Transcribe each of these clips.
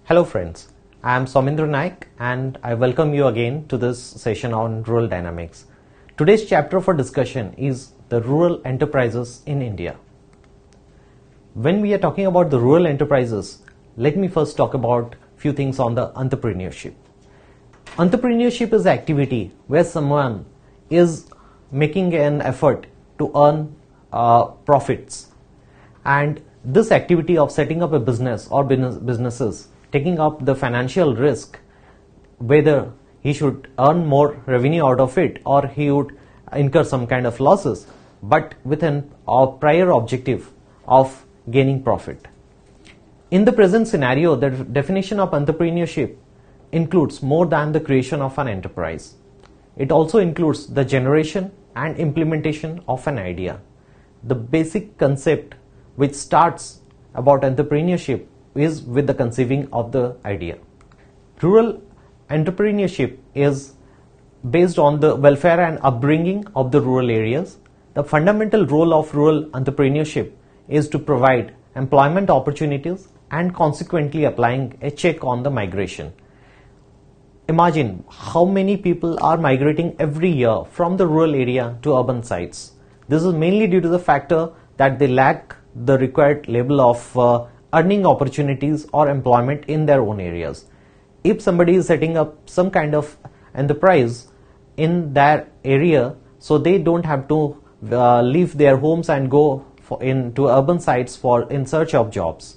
Hello friends, I am Soumendra Naik and I welcome you again to this session on rural dynamics. Today's chapter for discussion is the rural enterprises in India. When we are talking about the rural enterprises, let me first talk about a few things on the entrepreneurship. Entrepreneurship is an activity where someone is making an effort to earn profits, and this activity of setting up a business or businesses, taking up the financial risk, whether he should earn more revenue out of it or he would incur some kind of losses, but with a prior objective of gaining profit. In the present scenario, the definition of entrepreneurship includes more than the creation of an enterprise. It also includes the generation and implementation of an idea. The basic concept which starts about entrepreneurship is with the conceiving of the idea. Rural entrepreneurship is based on the welfare and upbringing of the rural areas. The fundamental role of rural entrepreneurship is to provide employment opportunities and consequently applying a check on the migration. Imagine how many people are migrating every year from the rural area to urban sites. This is mainly due to the factor that they lack the required level of earning opportunities or employment in their own areas. If somebody is setting up some kind of enterprise in their area, so they don't have to leave their homes and go into urban sites in search of jobs.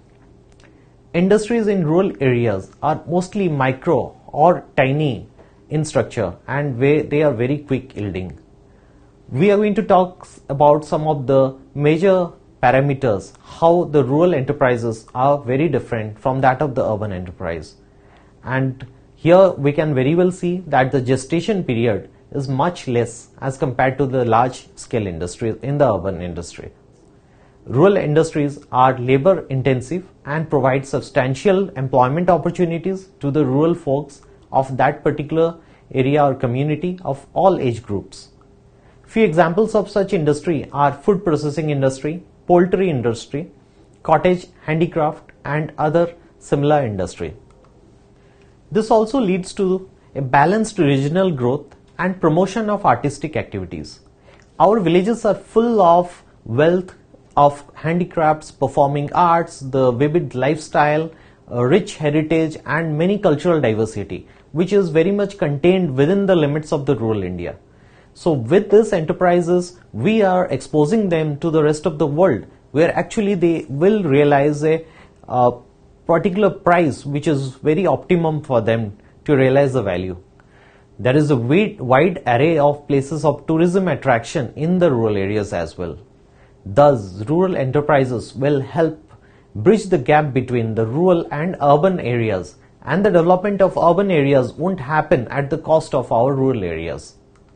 Industries in rural areas are mostly micro or tiny in structure and they are very quick yielding. We are going to talk about some of the major parameters, how the rural enterprises are very different from that of the urban enterprise. And here we can very well see that the gestation period is much less as compared to the large scale industries in the urban industry. Rural industries are labor intensive and provide substantial employment opportunities to the rural folks of that particular area or community of all age groups. Few examples of such industry are food processing industry, poultry industry, cottage handicraft and other similar industry. This also leads to a balanced regional growth and promotion of artistic activities. Our villages are full of wealth of handicrafts, performing arts, the vivid lifestyle, rich heritage and many cultural diversity, which is very much contained within the limits of the rural India. So with these enterprises, we are exposing them to the rest of the world, where actually they will realize a particular price which is very optimum for them to realize the value. There is a wide array of places of tourism attraction in the rural areas as well. Thus, rural enterprises will help bridge the gap between the rural and urban areas, and the development of urban areas won't happen at the cost of our rural areas.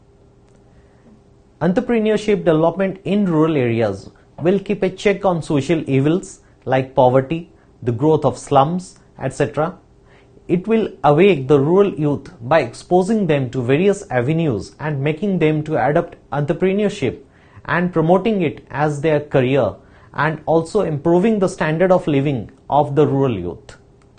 Entrepreneurship development in rural areas will keep a check on social evils like poverty, the growth of slums, etc. It will awake the rural youth by exposing them to various avenues and making them to adopt entrepreneurship and promoting it as their career, and also improving the standard of living of the rural youth.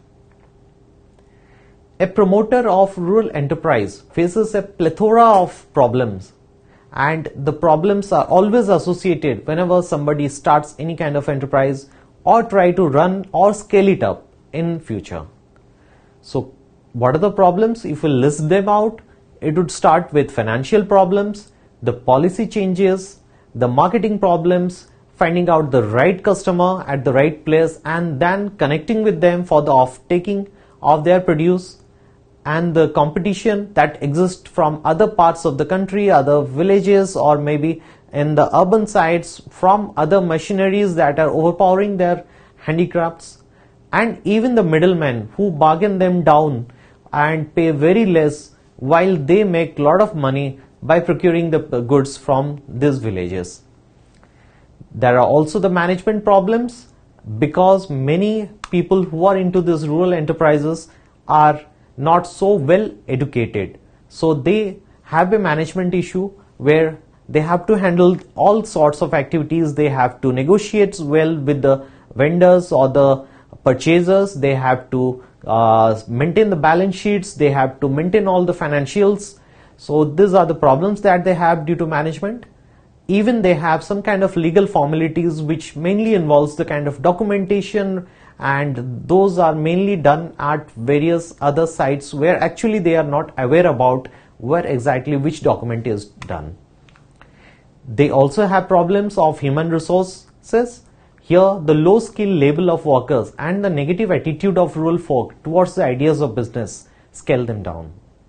A promoter of rural enterprise faces a plethora of problems, and the problems are always associated whenever somebody starts any kind of enterprise or try to run or scale it up in future. So what are the problems? If we list them out, it would start with financial problems, the policy changes, the marketing problems, finding out the right customer at the right place and then connecting with them for the off-taking of their produce, and the competition that exists from other parts of the country, other villages, or maybe in the urban sites from other machineries that are overpowering their handicrafts, and even the middlemen who bargain them down and pay very less while they make a lot of money by procuring the goods from these villages. There are also the management problems, because many people who are into these rural enterprises are not so well educated. So they have a management issue where they have to handle all sorts of activities. They have to negotiate well with the vendors or the purchasers, they have to maintain the balance sheets, they have to maintain all the financials. So these are the problems that they have due to management. Even they have some kind of legal formalities which mainly involves the kind of documentation, and those are mainly done at various other sites where actually they are not aware about where exactly which document is done. They also have problems of human resources. Here, the low skill label of workers and the negative attitude of rural folk towards the ideas of business scale them down.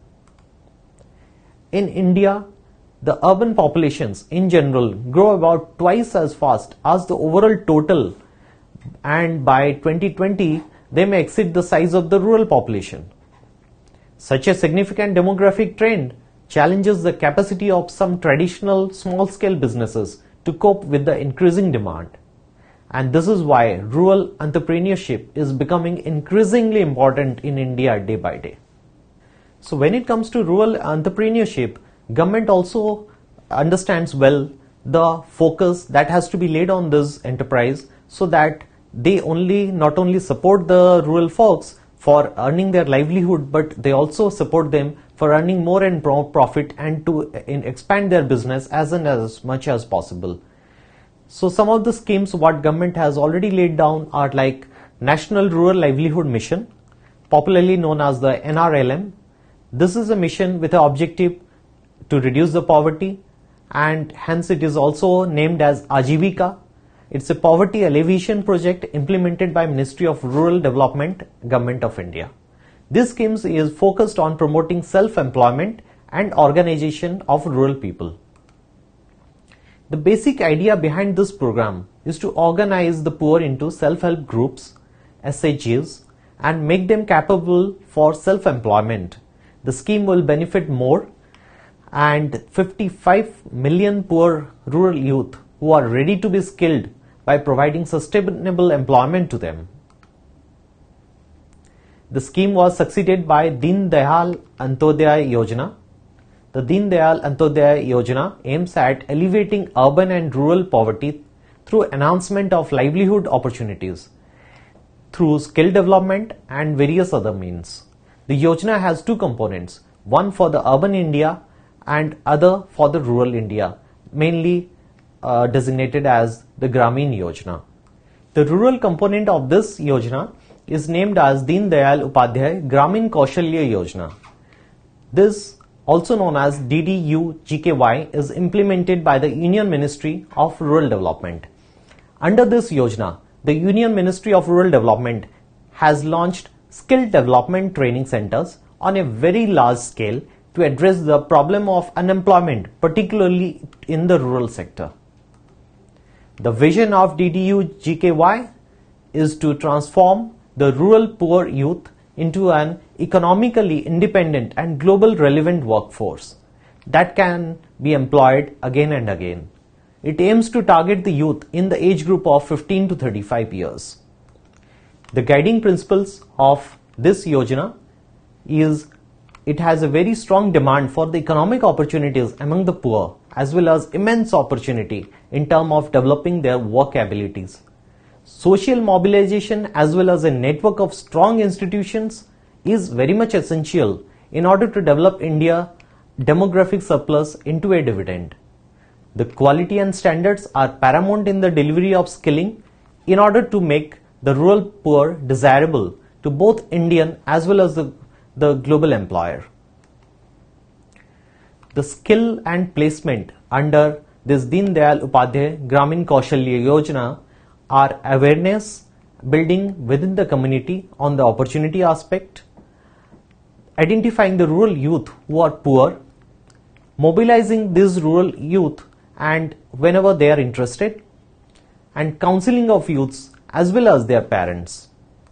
In India, the urban populations in general grow about twice as fast as the overall total, and by 2020 they may exceed the size of the rural population. Such a significant demographic trend challenges the capacity of some traditional small-scale businesses to cope with the increasing demand. And this is why rural entrepreneurship is becoming increasingly important in India day by day. So when it comes to rural entrepreneurship, government also understands well the focus that has to be laid on this enterprise, so that they not only support the rural folks for earning their livelihood, but they also support them for earning more and more profit and to expand their business as much as possible. So some of the schemes what government has already laid down are like National Rural Livelihood Mission, popularly known as the NRLM. This is a mission with the objective to reduce the poverty, and hence it is also named as Ajivika. It's a poverty alleviation project implemented by Ministry of Rural Development, Government of India. This scheme is focused on promoting self-employment and organization of rural people. The basic idea behind this program is to organize the poor into self-help groups, SHGs, and make them capable for self-employment. The scheme will benefit more and 55 million poor rural youth who are ready to be skilled by providing sustainable employment to them. The scheme was succeeded by Deen Dayal Antyodaya Yojana. The Deen Dayal Antyodaya Yojana aims at alleviating urban and rural poverty through enhancement of livelihood opportunities, through skill development and various other means. The Yojana has two components, one for the urban India and other for the rural India, mainly designated as the Gramin Yojana. The rural component of this Yojana is named as Deen Dayal Upadhyay Gramin Kaushalya Yojana. This, also known as DDU-GKY, is implemented by the Union Ministry of Rural Development. Under this Yojana, the Union Ministry of Rural Development has launched skill development training centers on a very large scale to address the problem of unemployment, particularly in the rural sector. The vision of DDU-GKY is to transform the rural poor youth into an economically independent and global relevant workforce that can be employed again and again. It aims to target the youth in the age group of 15 to 35 years. The guiding principles of this Yojana is it has a very strong demand for the economic opportunities among the poor, as well as immense opportunity in terms of developing their work abilities. Social mobilization as well as a network of strong institutions is very much essential in order to develop India demographic surplus into a dividend. The quality and standards are paramount in the delivery of skilling in order to make the rural poor desirable to both Indian as well as the global employer. The skill and placement under this Deen Dayal Upadhyay Gramin Kaushalya Yojana are awareness building within the community on the opportunity aspect, identifying the rural youth who are poor, mobilizing these rural youth and whenever they are interested, and counseling of youths as well as their parents.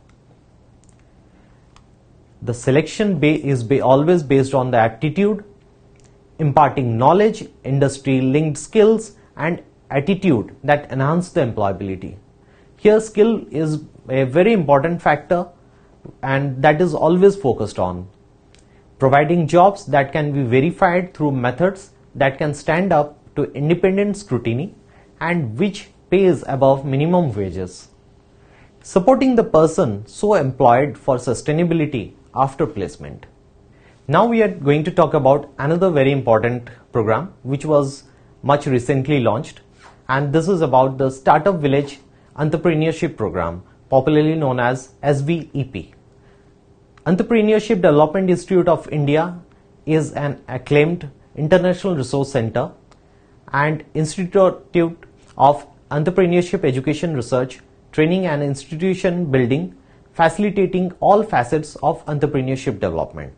The selection is always based on the aptitude, imparting knowledge, industry-linked skills and attitude that enhance the employability. Here skill is a very important factor and that is always focused on. Providing jobs that can be verified through methods that can stand up to independent scrutiny and which pays above minimum wages. supporting the person so employed for sustainability after placement. Now we are going to talk about another very important program which was much recently launched, and this is about the Startup Village Entrepreneurship Program, popularly known as SBEP. Entrepreneurship Development Institute of India is an acclaimed international resource center and institute of entrepreneurship education, research, training and institution building, facilitating all facets of entrepreneurship development.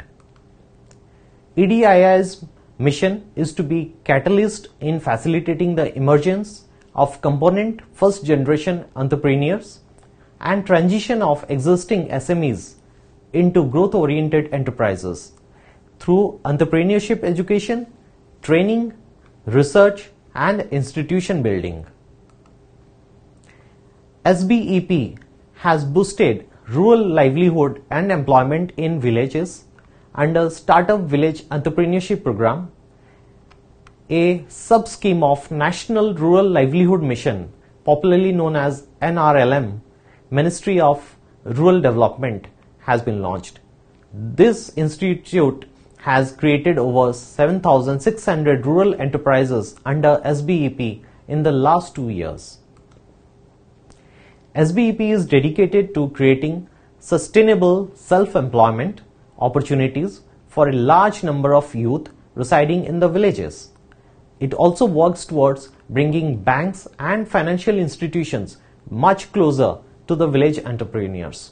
EDII's mission is to be catalyst in facilitating the emergence of component first generation entrepreneurs and transition of existing SMEs into growth oriented enterprises through entrepreneurship education, training, research and institution building. SBEP has boosted rural livelihood and employment in villages under Startup Village Entrepreneurship Program, a sub-scheme of National Rural Livelihood Mission, popularly known as NRLM, Ministry of Rural Development, has been launched. This institute has created over 7,600 rural enterprises under SBEP in the last 2 years. SBEP is dedicated to creating sustainable self-employment opportunities for a large number of youth residing in the villages. It also works towards bringing banks and financial institutions much closer to the village entrepreneurs.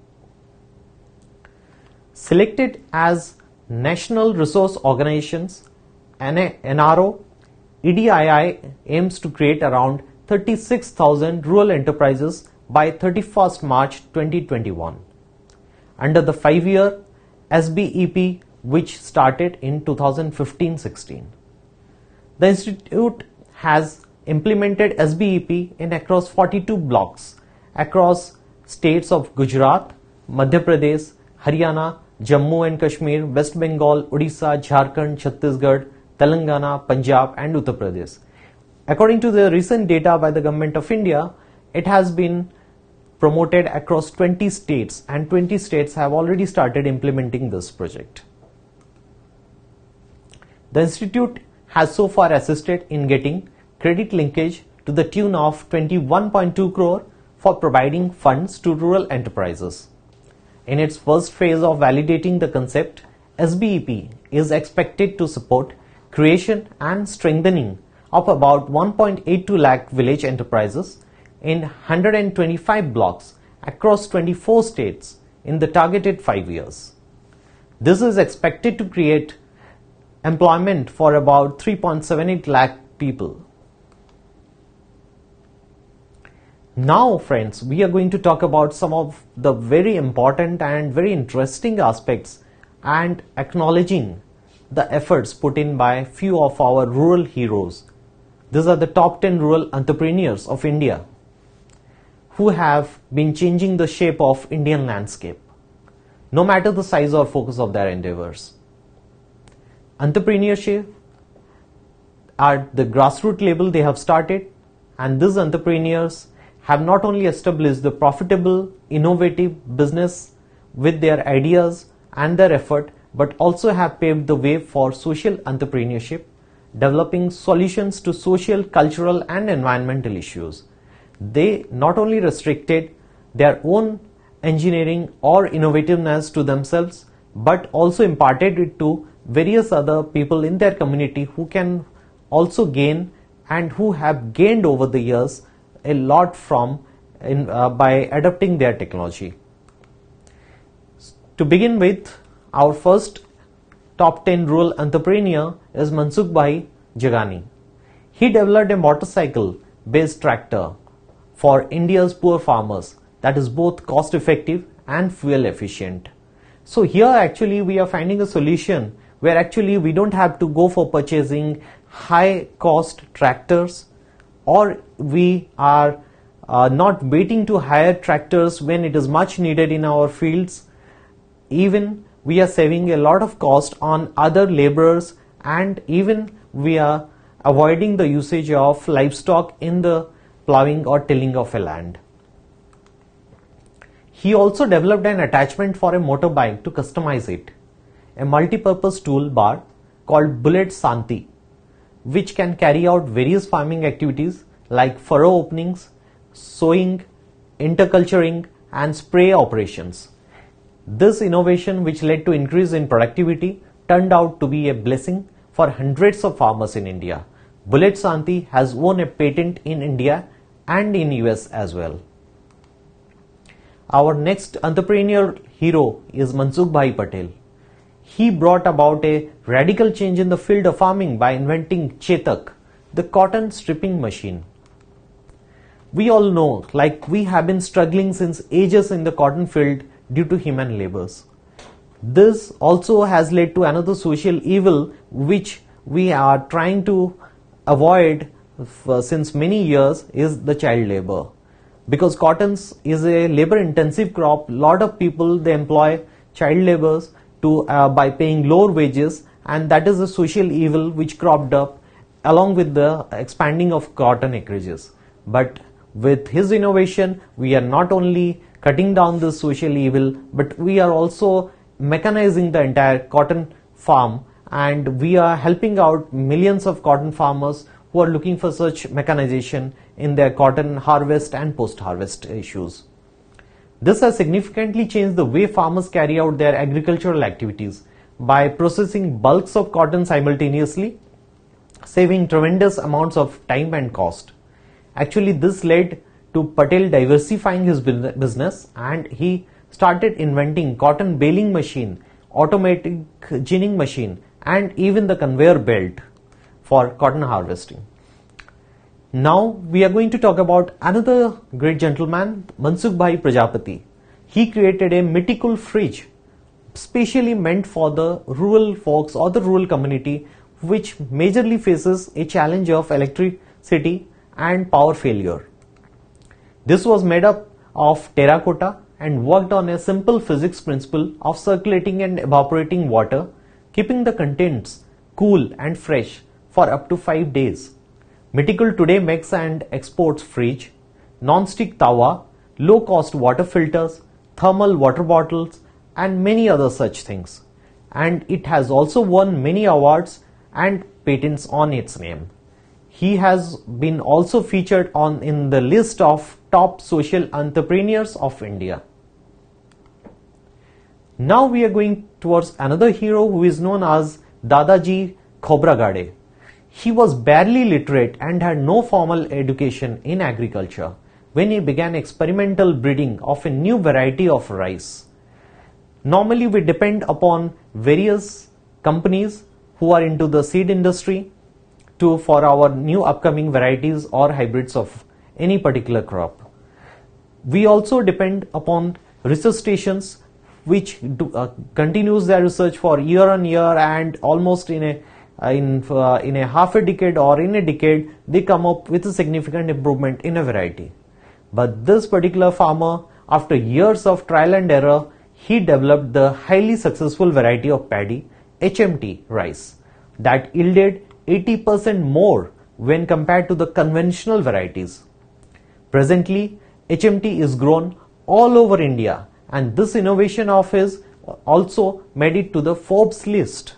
Selected as National Resource Organizations, NRO, EDII aims to create around 36,000 rural enterprises by 31st March 2021. Under the 5-year SBEP, which started in 2015-16. The institute has implemented SBEP in across 42 blocks across states of Gujarat, Madhya Pradesh, Haryana, Jammu and Kashmir, West Bengal, Odisha, Jharkhand, Chhattisgarh, Telangana, Punjab and Uttar Pradesh. According to the recent data by the Government of India, it has been promoted across 20 states and 20 states have already started implementing this project. The institute has so far assisted in getting credit linkage to the tune of 21.2 crore for providing funds to rural enterprises. In its first phase of validating the concept, SBEP is expected to support creation and strengthening of about 1.82 lakh village enterprises in 125 blocks across 24 states in the targeted 5 years. This is expected to create employment for about 3.78 lakh people. Now friends, we are going to talk about some of the very important and very interesting aspects and acknowledging the efforts put in by few of our rural heroes. These are the top 10 rural entrepreneurs of India who have been changing the shape of Indian landscape, no matter the size or focus of their endeavors. Entrepreneurship at the grassroots level they have started, and these entrepreneurs have not only established the profitable, innovative business with their ideas and their effort, but also have paved the way for social entrepreneurship, developing solutions to social, cultural and environmental issues. They not only restricted their own engineering or innovativeness to themselves, but also imparted it to various other people in their community who can also gain and who have gained over the years a lot from by adopting their technology. To begin with, our first top 10 rural entrepreneur is Mansukh Bhai Jagani. He developed a motorcycle based tractor for India's poor farmers that is both cost effective and fuel efficient. So here actually we are finding a solution where actually we don't have to go for purchasing high cost tractors, or we are not waiting to hire tractors when it is much needed in our fields. Even we are saving a lot of cost on other laborers, and even we are avoiding the usage of livestock in the plowing or tilling of a land. He also developed an attachment for a motorbike to customize it, a multi-purpose toolbar called Bullet Santi, which can carry out various farming activities like furrow openings, sowing, interculturing, and spray operations. This innovation, which led to increase in productivity, turned out to be a blessing for hundreds of farmers in India. Bullet Santi has won a patent in India and in US as well. Our next entrepreneurial hero is Mansukh Bhai Patel. He brought about a radical change in the field of farming by inventing Chetak, the cotton stripping machine. We all know, like we have been struggling since ages in the cotton field due to human labors. This also has led to another social evil which we are trying to avoid since many years, is the child labor. Because cotton is a labor intensive crop, lot of people they employ child laborers by paying lower wages, and that is a social evil which cropped up along with the expanding of cotton acreages. But with his innovation, we are not only cutting down this social evil, but we are also mechanizing the entire cotton farm, and we are helping out millions of cotton farmers who are looking for such mechanization in their cotton harvest and post-harvest issues. This has significantly changed the way farmers carry out their agricultural activities by processing bulks of cotton simultaneously, saving tremendous amounts of time and cost. Actually, this led to Patel diversifying his business, and he started inventing cotton baling machine, automatic ginning machine, and even the conveyor belt for cotton harvesting. Now we are going to talk about another great gentleman, Mansukh Bhai Prajapati. He created a mythical fridge specially meant for the rural folks or the rural community which majorly faces a challenge of electricity and power failure. This was made up of terracotta and worked on a simple physics principle of circulating and evaporating water, keeping the contents cool and fresh for up to 5 days. Mythical today makes and exports fridge, non-stick tawa, low-cost water filters, thermal water bottles, and many other such things. And it has also won many awards and patents on its name. He has been also featured in the list of top social entrepreneurs of India. Now we are going towards another hero who is known as Dadaji Khobragade. He was barely literate and had no formal education in agriculture when he began experimental breeding of a new variety of rice. Normally we depend upon various companies who are into the seed industry for our new upcoming varieties or hybrids of any particular crop. We also depend upon research stations which continues their research for year on year, and almost in a half a decade or in a decade they come up with a significant improvement in a variety. But this particular farmer, after years of trial and error, he developed the highly successful variety of paddy, HMT rice, that yielded 80% more when compared to the conventional varieties. Presently, HMT is grown all over India, and this innovation of his also made it to the Forbes list.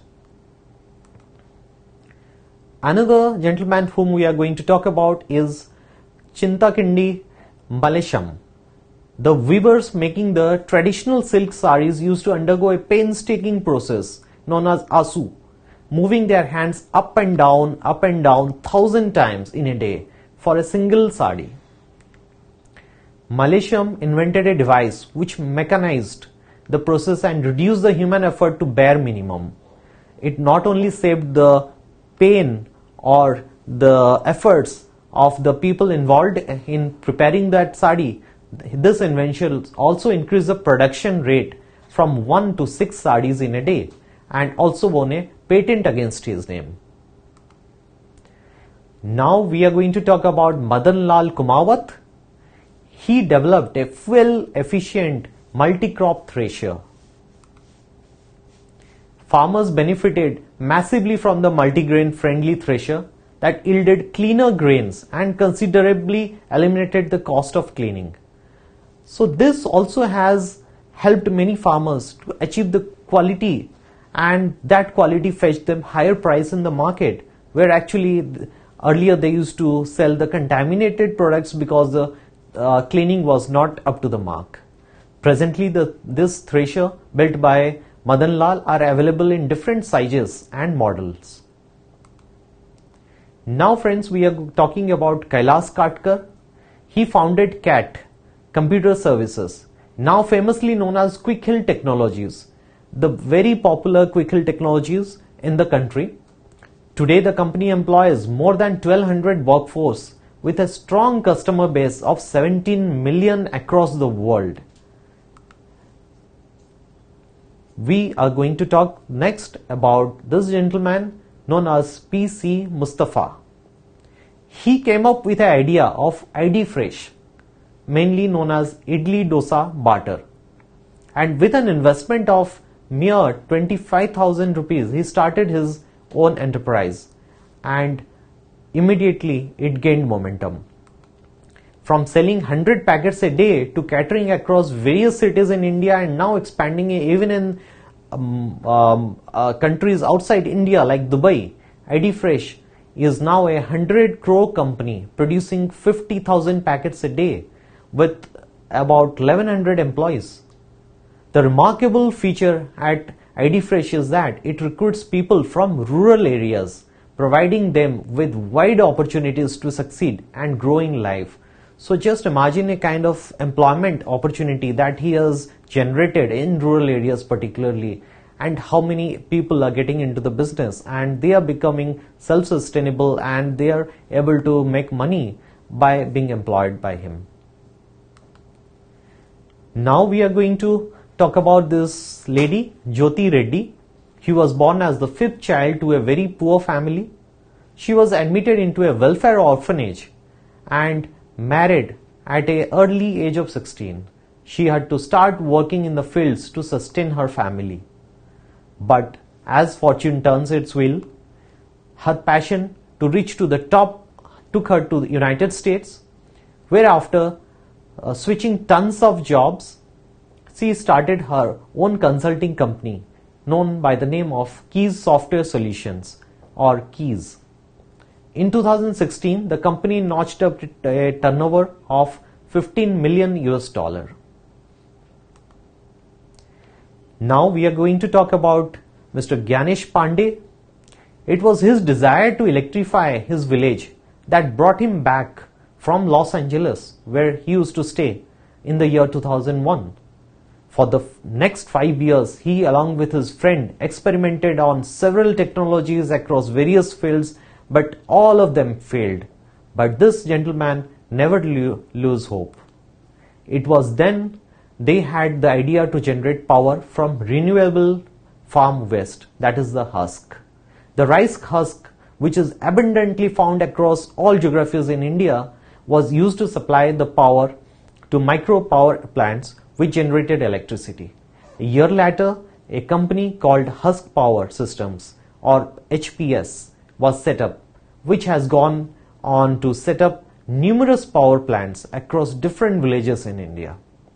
Another gentleman whom we are going to talk about is Chintakindi Mallesham. The weavers making the traditional silk saris used to undergo a painstaking process known as asu, moving their hands up and down 1,000 times in a day for a single sari. Mallesham invented a device which mechanized the process and reduced the human effort to bare minimum. It not only saved the pain or the efforts of the people involved in preparing that sari, this invention also increased the production rate from 1 to 6 saris in a day, and also won a patent against his name. Now we are going to talk about Madan Lal Kumawat. He developed a fuel efficient multi-crop thresher. Farmers benefited massively from the multigrain friendly thresher that yielded cleaner grains and considerably eliminated the cost of cleaning. So this also has helped many farmers to achieve the quality, and that quality fetched them higher price in the market, where actually earlier they used to sell the contaminated products because the cleaning was not up to the mark. Presently this thresher built by Madan Lal are available in different sizes and models. Now friends, we are talking about Kailas Katkar. He founded CAT, Computer Services, now famously known as Quick Heal Technologies, the very popular Quick Heal Technologies in the country. Today the company employs more than 1200 workforce with a strong customer base of 17 million across the world. We are going to talk next about this gentleman known as P.C. Mustafa. He came up with the idea of ID Fresh, mainly known as Idli Dosa Barter. And with an investment of mere 25,000 rupees, he started his own enterprise, and immediately it gained momentum. From selling 100 packets a day to catering across various cities in India, and now expanding even in countries outside India like Dubai, ID Fresh is now a 100 crore company producing 50,000 packets a day with about 1100 employees. The remarkable feature at ID Fresh is that it recruits people from rural areas, providing them with wide opportunities to succeed and grow in life. So just imagine a kind of employment opportunity that he has generated in rural areas particularly, and how many people are getting into the business and they are becoming self-sustainable and they are able to make money by being employed by him. Now we are going to talk about this lady, Jyoti Reddy. She was born as the fifth child to a very poor family. She was admitted into a welfare orphanage and married at an early age of 16. She had to start working in the fields to sustain her family. But as fortune turns its wheel, her passion to reach to the top took her to the United States, where after switching tons of jobs, she started her own consulting company known by the name of Keys Software Solutions, or Keys. In 2016, the company notched up a turnover of 15 million US dollar. Now we are going to talk about Mr. Gyanesh Pandey. It was his desire to electrify his village that brought him back from Los Angeles, where he used to stay, in the year 2001. For the next 5 years, he along with his friend experimented on several technologies across various fields, but all of them failed. But this gentleman never lose hope. It was then they had the idea to generate power from renewable farm waste, that is the husk. The rice husk, which is abundantly found across all geographies in India, was used to supply the power to micro power plants which generated electricity. A year later, a company called Husk Power Systems, or HPS, was set up, which has gone on to set up numerous power plants across different villages in India.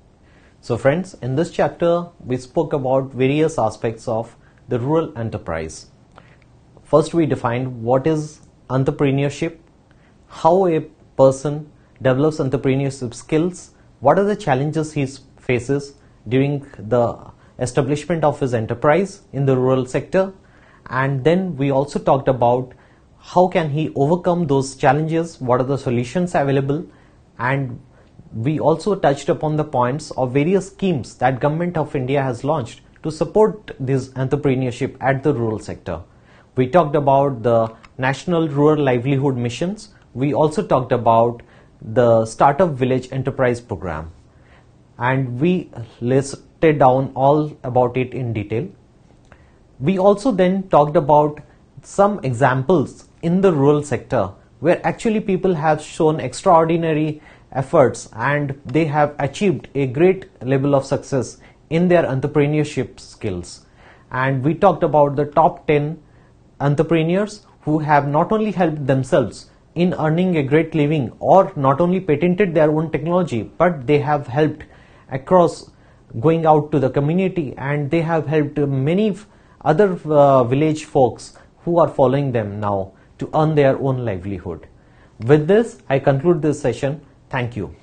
So friends, in this chapter, we spoke about various aspects of the rural enterprise. First, we defined what is entrepreneurship, how a person develops entrepreneurship skills, what are the challenges he faces during the establishment of his enterprise in the rural sector, and then we also talked about how can he overcome those challenges, what are the solutions available, and we also touched upon the points of various schemes that Government of India has launched to support this entrepreneurship at the rural sector. We talked about the National Rural Livelihood Missions. We also talked about the Startup Village Enterprise Program, and we listed down all about it in detail. We also then talked about some examples in the rural sector where actually people have shown extraordinary efforts and they have achieved a great level of success in their entrepreneurship skills. And we talked about the top 10 entrepreneurs who have not only helped themselves in earning a great living or not only patented their own technology, but they have helped across, going out to the community, and they have helped many other village folks who are following them now to earn their own livelihood. With this, I conclude this session. Thank you.